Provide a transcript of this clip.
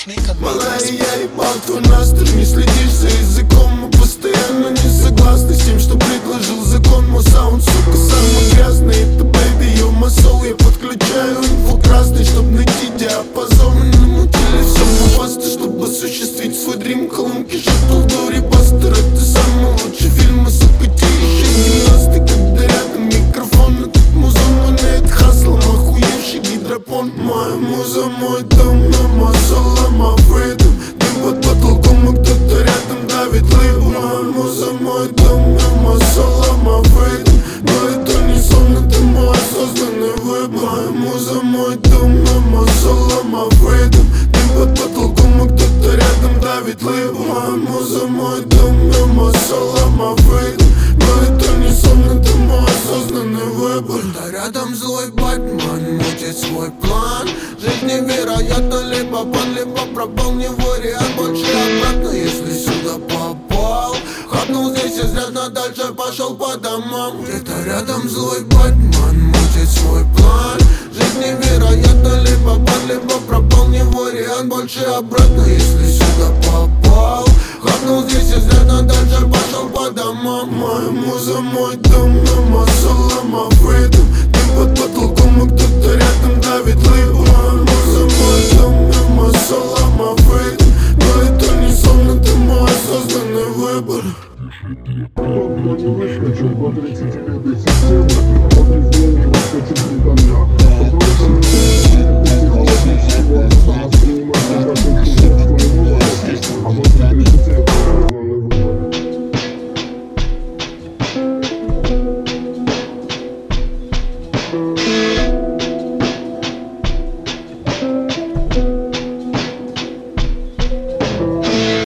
Малая, я ебал твой настрой, не следишь за языком. Мы постоянно не согласны с тем, что предложил закон. Мой саунд, сука, самый грязный. Это baby, you my soul. Я подключаю инфу красный, чтоб найти диапазон. Мы намутили все муфасты, чтобы осуществить свой дрим. Колонки шаттл до ребастер. Это самый лучший фильм, сука, те еще гимнасты. Когда рядом микрофон, этот музон, воняет хаслом. Охуевший гидропон. Моя муза, мой дом, но my soul, my freedom. Дым под потолком, и кто-то рядом давит лейбл. Моя муза, мой дом, но my soul, my freedom. Но это не сон, это мой осознанный выбор. Моя муза, мой дом, но my soul, my freedom. Дым под потолком, и кто-то рядом давит лейбл. Моя муза, мой дом, но my soul, my freedom. Но это не сон, это мой осознанный выбор. Да рядом злой Батман мутит свой план. Жизнь невероятна, либо бан, либо пропал. Не вариант, больше обратно, если сюда попал. Хапнул здесь изрядно, дальше пошел по домам. Где-то рядом злой Батман мутит свой план. Жизнь невероятна, либо бан, либо пропал. Не вариант, больше обратно, если сюда попал. Хапнул здесь изрядно, дальше пошел по домам. Моя муза, мой дом, но my soul, my